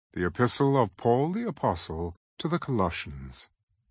The Epistle of Paul the Apostle to the Colossians.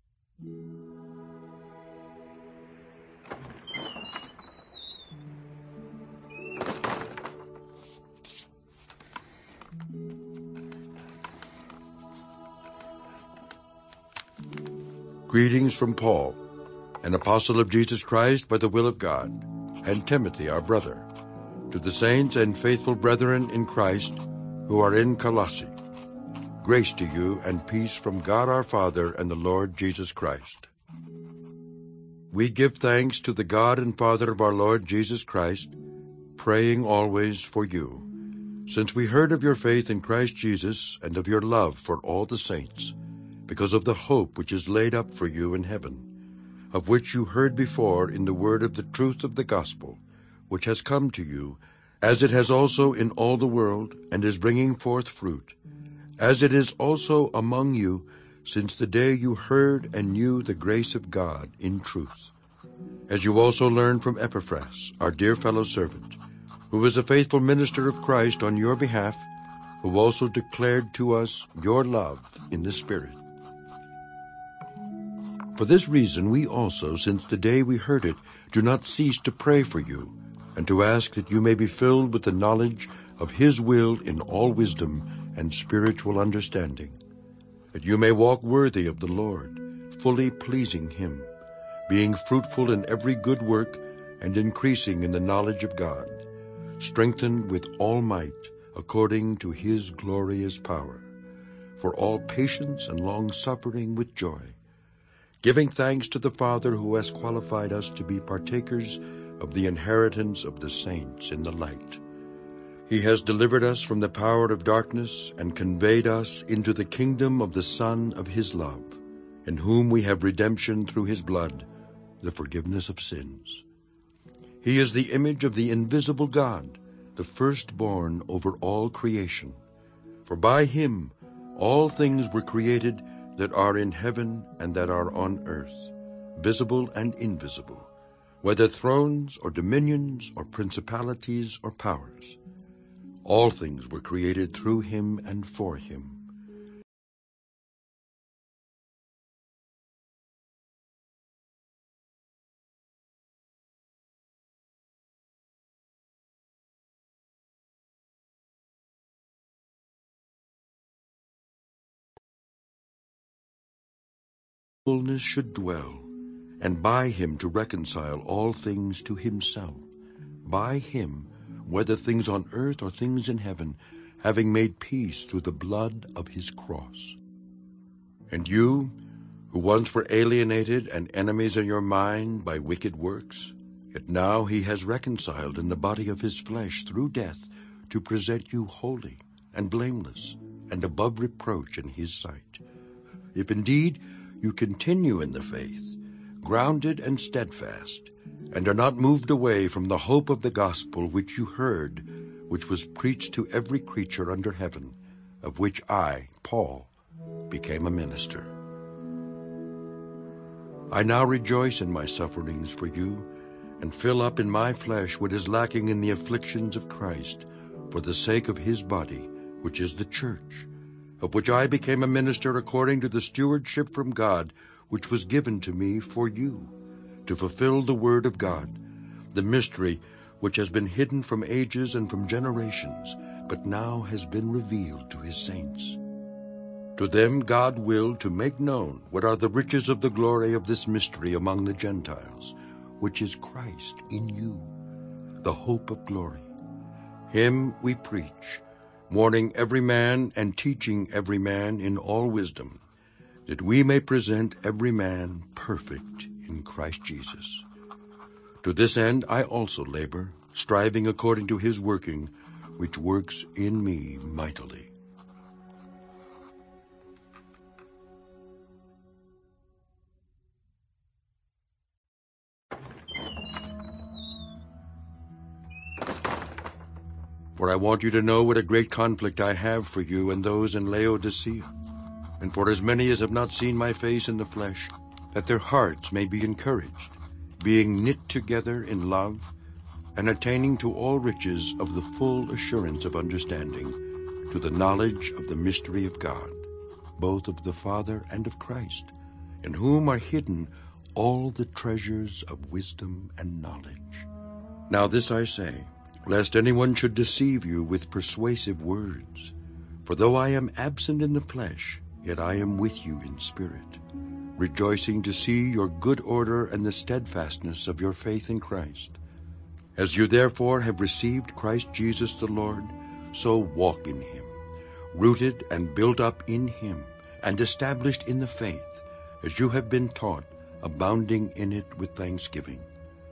Greetings from Paul, an apostle of Jesus Christ by the will of God, and Timothy, our brother, to the saints and faithful brethren in Christ who are in Colossae. Grace to you and peace from God our Father and the Lord Jesus Christ. We give thanks to the God and Father of our Lord Jesus Christ, praying always for you, since we heard of your faith in Christ Jesus and of your love for all the saints, because of the hope which is laid up for you in heaven, of which you heard before in the word of the truth of the gospel, which has come to you, as it has also in all the world, and is bringing forth fruit, as it is also among you, since the day you heard and knew the grace of God in truth. As you also learned from Epaphras, our dear fellow servant, who is a faithful minister of Christ on your behalf, who also declared to us your love in the Spirit. For this reason we also, since the day we heard it, do not cease to pray for you, and to ask that you may be filled with the knowledge of His will in all wisdom and spiritual understanding, that you may walk worthy of the Lord, fully pleasing Him, being fruitful in every good work and increasing in the knowledge of God, strengthened with all might according to His glorious power, for all patience and long-suffering with joy, giving thanks to the Father who has qualified us to be partakers of the inheritance of the saints in the light. He has delivered us from the power of darkness and conveyed us into the kingdom of the Son of His love, in whom we have redemption through His blood, the forgiveness of sins. He is the image of the invisible God, the firstborn over all creation. For by Him all things were created that are in heaven and that are on earth, visible and invisible, whether thrones or dominions or principalities or powers. All things were created through Him and for Him. Fullness should dwell, and by Him to reconcile all things to Himself. By Him, whether things on earth or things in heaven, having made peace through the blood of His cross. And you, who once were alienated and enemies in your mind by wicked works, yet now He has reconciled in the body of His flesh through death, to present you holy and blameless and above reproach in His sight. If indeed you continue in the faith, grounded and steadfast, and are not moved away from the hope of the gospel which you heard, which was preached to every creature under heaven, of which I, Paul, became a minister. I now rejoice in my sufferings for you, and fill up in my flesh what is lacking in the afflictions of Christ, for the sake of His body, which is the church, of which I became a minister according to the stewardship from God, which was given to me for you, to fulfill the word of God, the mystery which has been hidden from ages and from generations, but now has been revealed to His saints. To them God willed to make known what are the riches of the glory of this mystery among the Gentiles, which is Christ in you, the hope of glory. Him we preach, warning every man and teaching every man in all wisdom, that we may present every man perfect in Christ Jesus. To this end I also labor, striving according to His working, which works in me mightily. For I want you to know what a great conflict I have for you and those in Laodicea, and for as many as have not seen my face in the flesh, that their hearts may be encouraged, being knit together in love, and attaining to all riches of the full assurance of understanding, to the knowledge of the mystery of God, both of the Father and of Christ, in whom are hidden all the treasures of wisdom and knowledge. Now this I say, lest anyone should deceive you with persuasive words. For though I am absent in the flesh, yet I am with you in spirit, rejoicing to see your good order and the steadfastness of your faith in Christ. As you therefore have received Christ Jesus the Lord, so walk in him, rooted and built up in him, and established in the faith, as you have been taught, abounding in it with thanksgiving.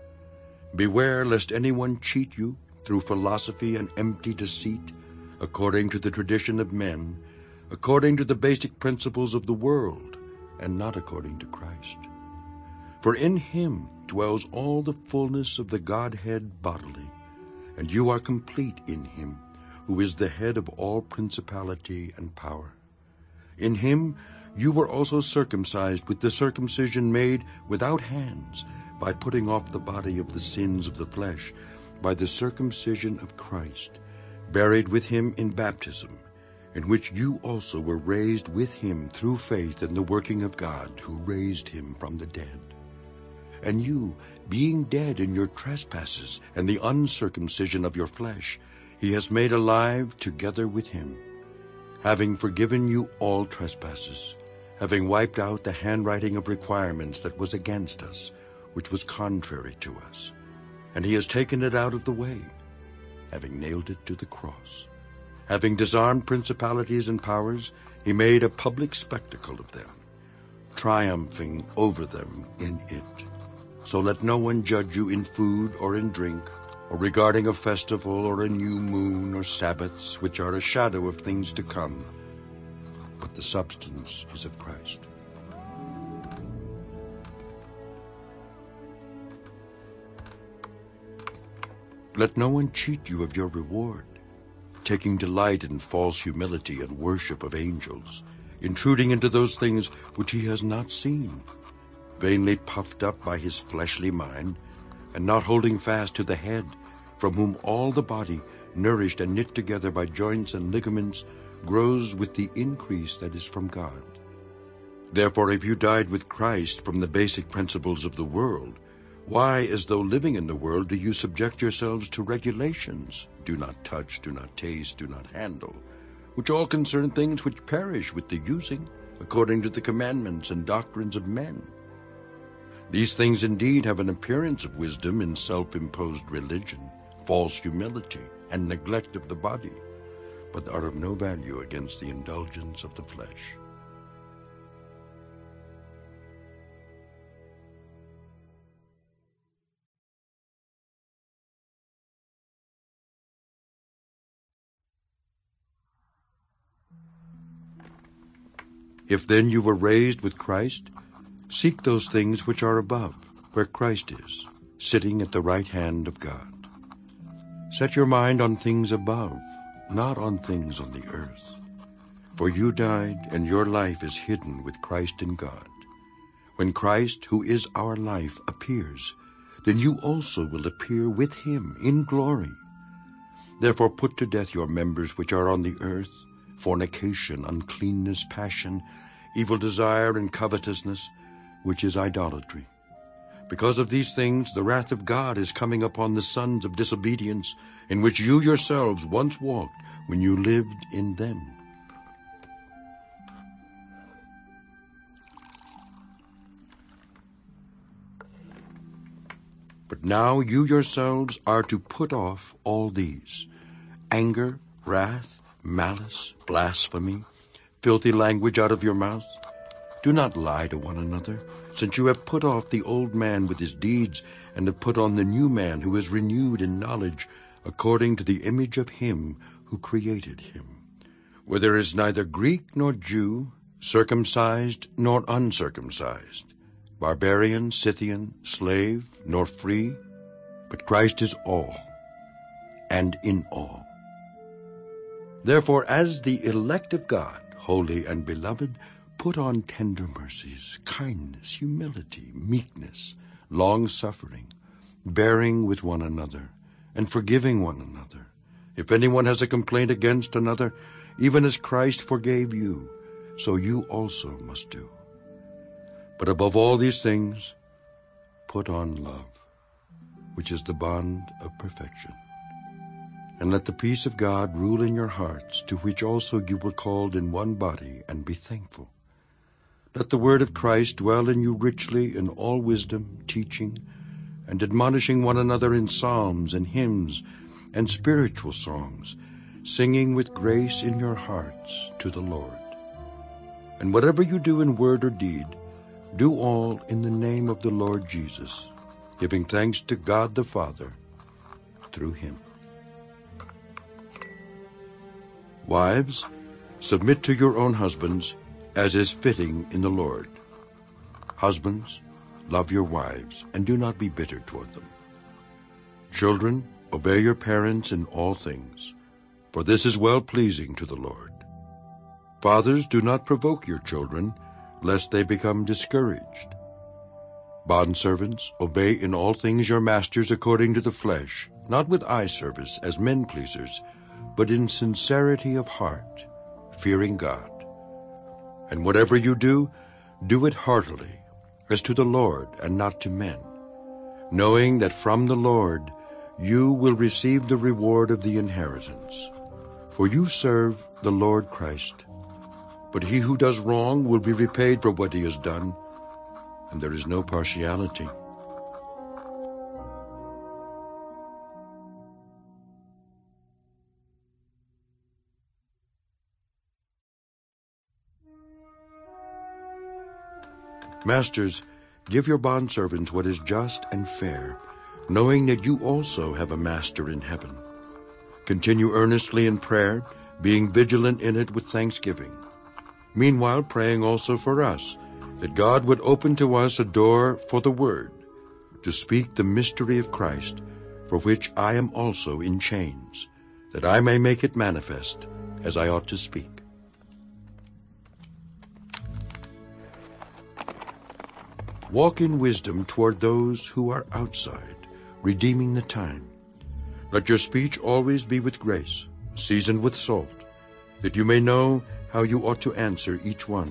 Beware lest anyone cheat you through philosophy and empty deceit, according to the tradition of men, according to the basic principles of the world, and not according to Christ. For in him dwells all the fullness of the Godhead bodily, and you are complete in him, who is the head of all principality and power. In him you were also circumcised with the circumcision made without hands, by putting off the body of the sins of the flesh, by the circumcision of Christ, buried with him in baptism, in which you also were raised with him through faith in the working of God, who raised him from the dead. And you, being dead in your trespasses and the uncircumcision of your flesh, he has made alive together with him, having forgiven you all trespasses, having wiped out the handwriting of requirements that was against us, which was contrary to us. And he has taken it out of the way, having nailed it to the cross. Having disarmed principalities and powers, he made a public spectacle of them, triumphing over them in it. So let no one judge you in food or in drink, or regarding a festival or a new moon or Sabbaths, which are a shadow of things to come, but the substance is of Christ. Let no one cheat you of your reward, taking delight in false humility and worship of angels, intruding into those things which he has not seen, vainly puffed up by his fleshly mind, and not holding fast to the head, from whom all the body, nourished and knit together by joints and ligaments, grows with the increase that is from God. Therefore, if you died with Christ from the basic principles of the world, why, as though living in the world, do you subject yourselves to regulations? Do not touch, do not taste, do not handle, which all concern things which perish with the using, according to the commandments and doctrines of men. These things indeed have an appearance of wisdom in self-imposed religion, false humility, and neglect of the body, but are of no value against the indulgence of the flesh. If then you were raised with Christ, seek those things which are above, where Christ is, sitting at the right hand of God. Set your mind on things above, not on things on the earth. For you died, and your life is hidden with Christ in God. When Christ, who is our life, appears, then you also will appear with him in glory. Therefore put to death your members which are on the earth, fornication, uncleanness, passion, evil desire, and covetousness, which is idolatry. Because of these things the wrath of God is coming upon the sons of disobedience, in which you yourselves once walked when you lived in them. But now you yourselves are to put off all these: anger, wrath, malice, blasphemy, filthy language out of your mouth. Do not lie to one another, since you have put off the old man with his deeds, and have put on the new man, who is renewed in knowledge, according to the image of him who created him. Where there is neither Greek nor Jew, circumcised nor uncircumcised, barbarian, Scythian, slave, nor free, but Christ is all, and in all. Therefore, as the elect of God, holy and beloved, put on tender mercies, kindness, humility, meekness, long-suffering, bearing with one another, and forgiving one another. If anyone has a complaint against another, even as Christ forgave you, so you also must do. But above all these things, put on love, which is the bond of perfection. And let the peace of God rule in your hearts, to which also you were called in one body, and be thankful. Let the word of Christ dwell in you richly in all wisdom, teaching, and admonishing one another in psalms and hymns and spiritual songs, singing with grace in your hearts to the Lord. And whatever you do in word or deed, do all in the name of the Lord Jesus, giving thanks to God the Father through him. Wives, submit to your own husbands, as is fitting in the Lord. Husbands, love your wives, and do not be bitter toward them. Children, obey your parents in all things, for this is well-pleasing to the Lord. Fathers, do not provoke your children, lest they become discouraged. Bondservants, obey in all things your masters according to the flesh, not with eye service as men-pleasers, but in sincerity of heart, fearing God. And whatever you do, do it heartily, as to the Lord and not to men, knowing that from the Lord you will receive the reward of the inheritance. For you serve the Lord Christ. But he who does wrong will be repaid for what he has done, and there is no partiality. Masters, give your bondservants what is just and fair, knowing that you also have a master in heaven. Continue earnestly in prayer, being vigilant in it with thanksgiving. Meanwhile, praying also for us, that God would open to us a door for the word, to speak the mystery of Christ, for which I am also in chains, that I may make it manifest as I ought to speak. Walk in wisdom toward those who are outside, redeeming the time. Let your speech always be with grace, seasoned with salt, that you may know how you ought to answer each one.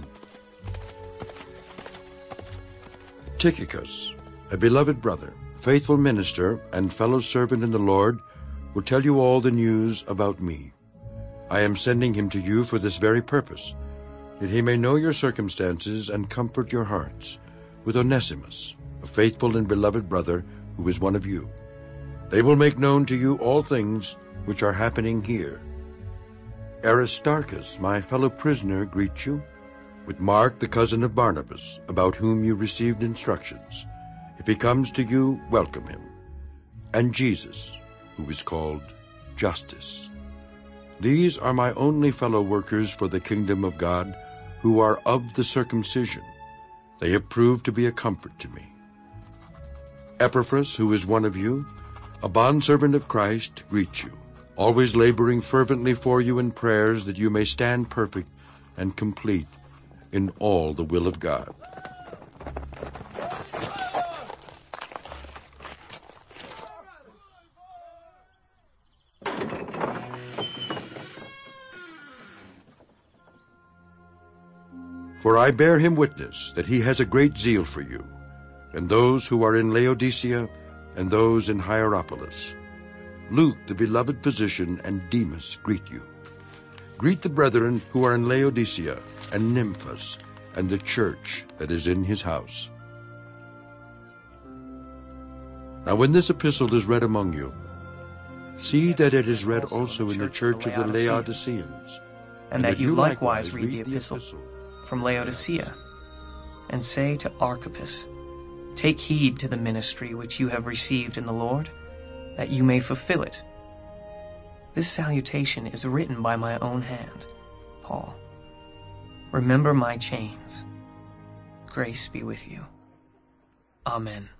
Tychicus, a beloved brother, faithful minister, and fellow servant in the Lord, will tell you all the news about me. I am sending him to you for this very purpose, that he may know your circumstances and comfort your hearts, with Onesimus, a faithful and beloved brother who is one of you. They will make known to you all things which are happening here. Aristarchus, my fellow prisoner, greets you, with Mark, the cousin of Barnabas, about whom you received instructions. If he comes to you, welcome him. And Jesus, who is called Justus. These are my only fellow workers for the kingdom of God, who are of the circumcision. They have proved to be a comfort to me. Epaphras, who is one of you, a bondservant of Christ, greets you, always laboring fervently for you in prayers, that you may stand perfect and complete in all the will of God. For I bear him witness that he has a great zeal for you, and those who are in Laodicea, and those in Hierapolis. Luke, the beloved physician, and Demas greet you. Greet the brethren who are in Laodicea, and Nymphas, and the church that is in his house. Now when this epistle is read among you, see that it is read also in the church of the Laodiceans, and that you likewise read the epistle from Laodicea, and say to Archippus, take heed to the ministry which you have received in the Lord, that you may fulfill it. This salutation is written by my own hand, Paul. Remember my chains. Grace be with you. Amen.